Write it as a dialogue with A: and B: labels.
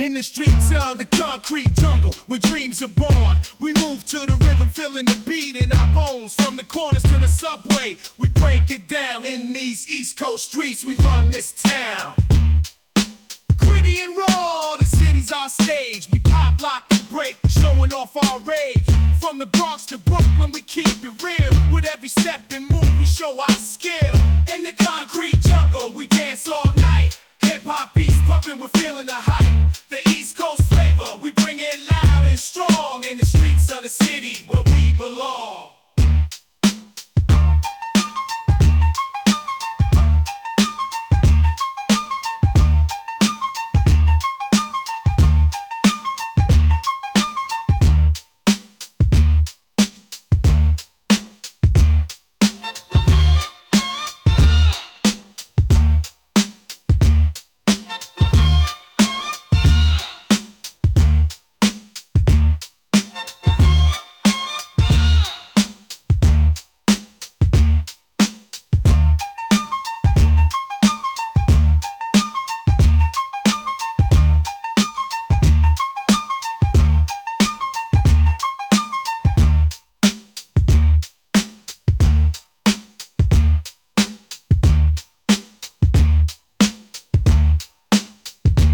A: In the streets of the concrete jungle, where dreams are born, we move to the rhythm, feeling the beat in our bones. From the corners to the subway, we break it down. In these East Coast streets, we run this town. Gritty and raw, the city's our stage. We pop, lock, and break, showing off our rage. From the Bronx to Brooklyn, we keep it real. With every step and move, we show our skill. In the concrete jungle, we dance all night. Hip-hop beats pumping, we're feeling the